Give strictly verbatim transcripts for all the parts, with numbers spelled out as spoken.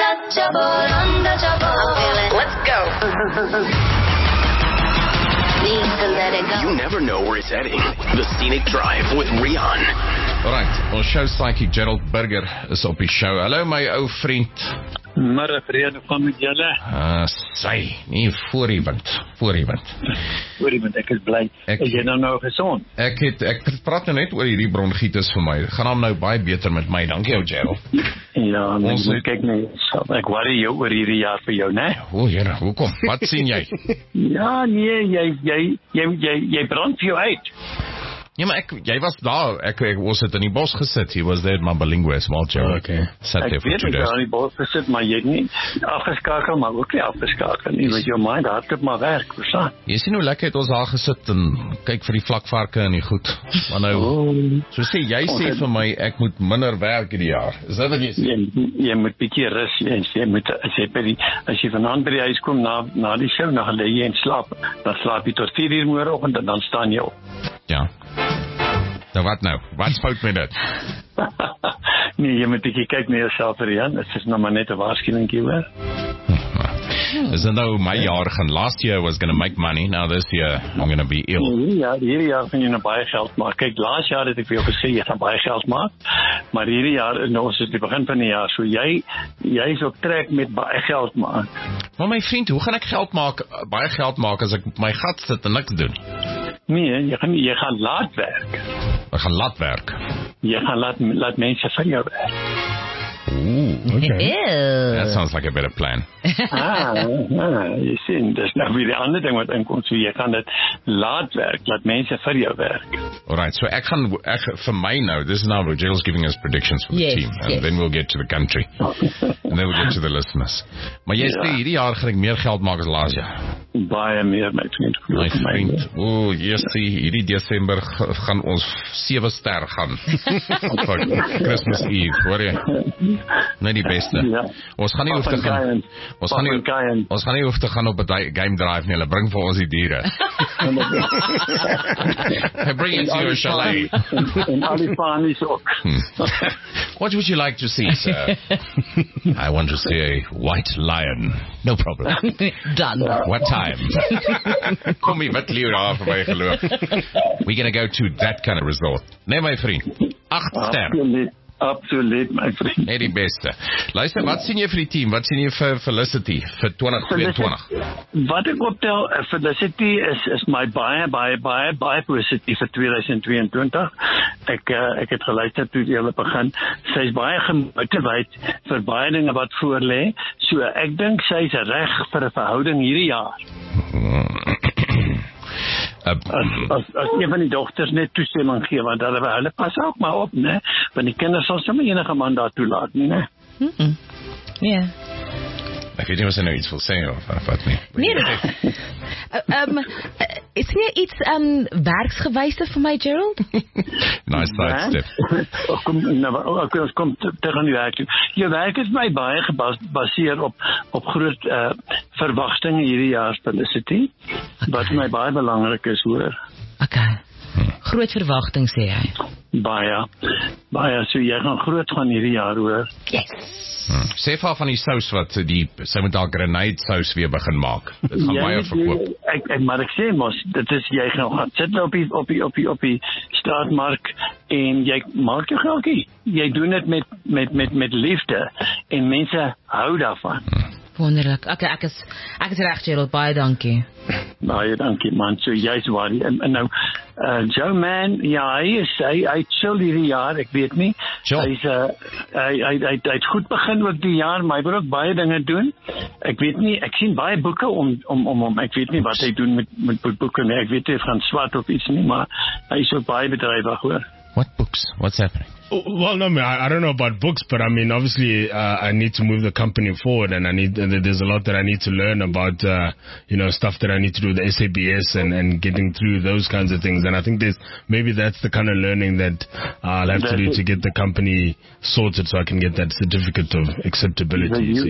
untouchable, untouchable. I'm feeling. Let's go. Need to let it go. You never know where it's heading. The Scenic Drive with Rian. Alright, ons show psychic Gerald Burger is op die show. Hallo my ou vriend. Môre vrede van met julle. Uh, sy, nie voor die wind, voor die wind. Voor die wind, ek is bly. Ek, is jy nou nou gezond? Ek het, ek praat nou net oor hierdie bronchitis vir my. Gaan hom nou baie beter met my. Dankie jou Gerald. Ja, ons het... kyk nie, ek worry jou oor hierdie jaar vir jou, né? O, Here, hoekom? Wat sien jy? Ja, nee, jy jy jy jy, jy brand vir jou uit. Ja, maar ek, jy was daar, ek, ek was het in die bos gesit, he was there at Mambalingue as well, Joe. Oh, okay. Sat there ek for weet, two days. Ek weet, in die bos gesit, maar jy het nie afgeskakel, maar ook nie afgeskakel nie, want jou mind hardloop maar werk, verstaan? Jy sien hoe lekker het ons daar gesit en kyk vir die vlakvarke en die goed. Maar nou, oh. so sê, jy sê vir my, ek moet minder werk in die jaar. Is dat wat jy sê? Jy, jy moet bietjie rus, jy, jy moet, as jy, by die, as jy vanavond by die huis kom, na, na die show, dan lê jy en slaap, dan slaap jy tot vier uur môreoggend en dan staan jy op. Ja. Nou wat nou? Wat is fout met dit? Nee, jy moet bietjie kyk na jouself vir Jan. Dit is nou maar net 'n waarskuwingkie hoor. Is dit nou my jaar gaan? Last year was going to make money. Now this year I'm going to be ill. Ja, hierdie jaar gaan jy nou baie geld maak. Kyk, laas jaar het ek vir jou gesê jy gaan baie geld maak. Maar hierdie jaar, nou is dit die begin van die jaar, so jy jy is op trek met baie geld maak. Maar my vriend, hoe gaan ek geld maak, baie geld maak as ek op my gat sit en niks doen? Nee, jy gaan jy gaan laat werk. Ek gaan laat werk. Jy gaan laat laat mense vir jou werk. Ooh, okay. Ew. That sounds like a better plan. ah, ah, jy sien, dis nou weer die ander ding wat inkom, so jy gaan dit laat werk, laat mense vir jou werk. Alright, so ek gaan, ek, for my now, this is now where Gerald's giving us predictions for the yes, team, and yes. then we'll get to the country, and then we'll get to the listeners. Maar jy sê, hierdie jaar gaan ek meer geld maak as laas jaar. Baie meer, my vriend. My vriend, o, oh, jy sê, hierdie Desember gaan ons sewe ster gaan. Christmas Eve, hoor jy? Nee, die beste. Ja. Ons gaan nie hoef te gaan, ons gaan nie, ons gaan nie hoef te gaan op 'n game drive nie, hulle bring vir ons die diere. They bring it to your chalet. En al die panies ook. What would you like to see, sir? I want to see a white lion. No problem. Done. What time? Kom hier, wat leeuw daar vir my geloof. We're gonna go to that kind of resort. Nee, my vriend. Acht ster. Absoluut, absoluut, my vriend. Nee, die beste. Luister, wat sien jy vir die team? Wat sien jy vir Felicity vir twintig tweeëntwintig? Wat ek optel, uh, Felicity is, is my baie, baie, baie, baie positief vir tweeduisend tweeëntwintig. Ek, uh, ek het geluister toe die hele begin. Sy is baie gemotiveerd vir baie dinge wat voor lê. So ek dink sy is reg vir 'n verhouding hierdie jaar. As, as, as een van die dogters net toestemming gee, want hulle, hulle pas ook maar op, né? Want die kinders sal sommer enige man daar toelaat, nie, né? Mm-mm. Ja. Ek weet nie wat sy nou iets wil sê, of wat nie. Nee, um, is hier iets um, werksgewyse vir my, Gerald? Nice sidestep. Kom, nou, ok, ons kom terug aan die werk toe. Jou werk is my baie gebaseer op, op groot uh, verwagtinge hierdie jaar, Felicity, okay. Wat my baie belangrik is, hoor. Okay. Groot verwagting, sê hy. Baie, baie, so jy gaan groot gaan hierdie jaar, hoor. Yes. Hmm. Sê vir van die sous wat die, sy moet daar grenade sous weer begin maak. Dit gaan baie verkoop. Ek, ek, maar ek sê mos, dit is, jy gaan, gaan sit op die, op die, op die, op die straatmark en jy maak jou geldjie. Jy doen dit met, met, met, met liefde en mense hou daarvan. Hmm. Wonderlik. Okay, ek is ek is reg, Gerald, baie dankie. Baie dankie man. So jy's waar. En, en nou uh, Joe Man, ja, hy is hy hy chill hierdie jaar, ek weet nie. Hy's uh, hy hy hy hy het goed begin ook die jaar, maar hy wil ook baie dinge doen. Ek weet nie, ek sien baie boeke om om om om ek weet nie wat hy doen met met boeke nie. Ek weet nie of gaan swat of iets nie, maar hy is ook baie bedrywig, hoor. What books? What's happening? Well, no, I, I don't know about books, but I mean, obviously, uh, I need to move the company forward, and I need. Uh, there's a lot that I need to learn about, uh, you know, stuff that I need to do with the S A B S and, and getting through those kinds of things. And I think there's maybe that's the kind of learning that uh, I'll have to do to get the company sorted, so I can get that certificate of acceptability. You, you see,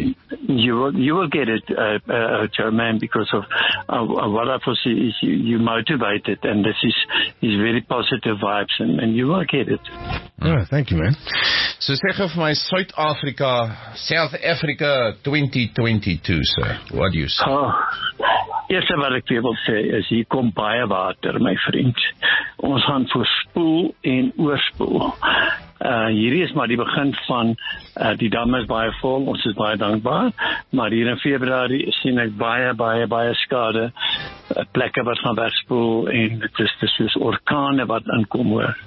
You will, you will get it, uh, uh, Joe, man, because of uh, what I foresee is you, you motivated, and this is, is very positive vibes, and, and you will get it. Oh, thank you, man. So sê gou vir my South Africa, South Africa twenty twenty-two, sir. What do you say? Oh, eerste wat ek vir wil sê is hier kom baie water, my vriend. Ons gaan voorspoel en oorspoel. Uh, hierdie is maar die begin van uh, die dam is baie vol, ons is baie dankbaar, maar hier in Februarie sien ek baie, baie, baie skade, uh, plekke wat gaan wegspoel en dit is, dit is soos orkane wat inkom hoor.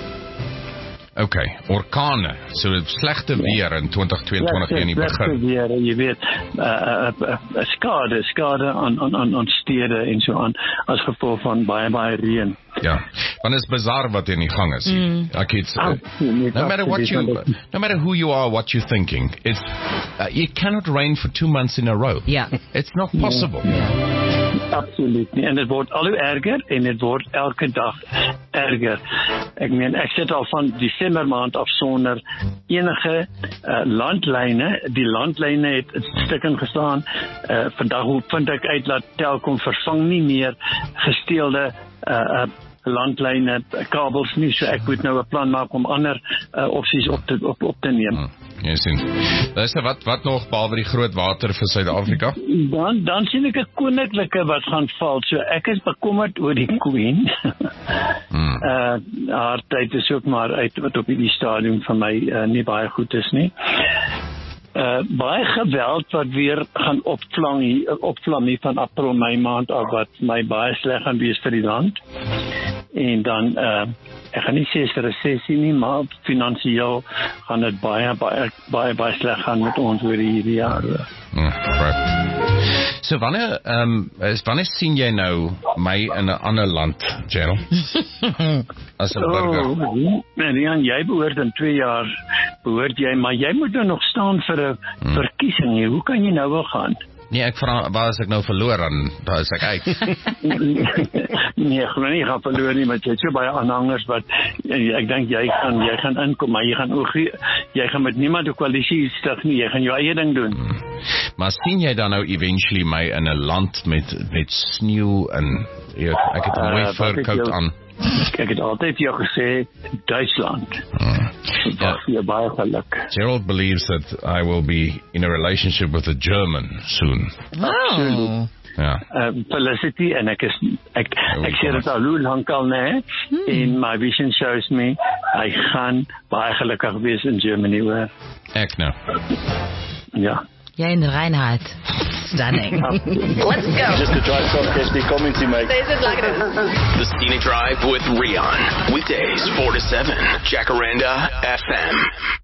Okay, orkane, so slegte weer in twenty twenty-two in die begin. Slegte weer, jy weet, uh, uh, uh, skade, skade aan, aan, aan stede en so aan, as gevolg van baie, baie reën. Ja, want is bizar wat in die gang is. Mm. Ek het, uh, no matter what you, no matter who you are, what you're thinking, it's, uh, it cannot rain for two months in a row. Yeah. It's not possible. Yeah. Absoluut nie, en dit word al hoe erger, en dit word elke dag erger. Ek meen, ek sit al van Desember maand af sonder enige uh, landlyne, die landlyne het stukken gestaan, uh, vandag vind ek uit dat Telkom vervang nie meer gesteelde uh, uh, landlyne, kabels nie, so ek moet nou 'n plan maak om ander uh, opsies op te, op, op te neem. Hmm. Jy sien. Luister, wat wat nog behalwe die groot water vir Suid-Afrika? Dan dan sien ek 'n koninklike wat gaan val. So ek is bekommerd oor die Queen. hmm. Uh haar tyd is ook maar uit wat op hierdie stadium vir my uh, nie baie goed is nie. Uh, baie geweld wat weer gaan opvlam hier, opvlam hier van April, Mei maand af wat my baie sleg gaan wees vir die land. En dan uh, ek gaan nie sê is 'n resessie nie, maar finansiëel gaan dit baie baie baie baie sleg gaan met ons oor hierdie jaar. Mm, right. So wanneer ehm um, wanneer sien jy nou my in 'n ander land, Gerald? As 'n burger. Oh, Marian, jy behoort in twee jaar behoort jy, maar jy moet nou nog staan vir 'n hmm. verkiesing hier. Hoe kan jy nou wel gaan? Nee, ek vra waar as ek nou verloor dan daar is ek uit. Nee, ek glo nie jy gaan verloor nie, want jy het so baie aanhangers wat ek dink jy gaan jy gaan inkom, maar jy gaan ook jy gaan met niemand 'n koalisie stig nie, jy gaan jou eie ding doen. Hmm. Maar sien jy dan nou eventually my in 'n land met met sneeu en jy, ek het 'n mooi uh, furcoat aan. Ek het altyd vir jou gesê Duitsland. Hmm. Yeah. Gerald believes that I will be in a relationship with a German soon. Oh. Ja. Uh, Felicity, en ek is ek ek sê dit al hoe lank al, né? Hmm. En my vision shows me hy gaan baie gelukkig wees in Germany hoor. Ek nou. Ja. Jy en Reinhard. Stunning. Let's go. Just to try podcast the community, mate. Is it like it is? The Scenic Drive with Rian. Weekdays four to seven. Jacaranda F M.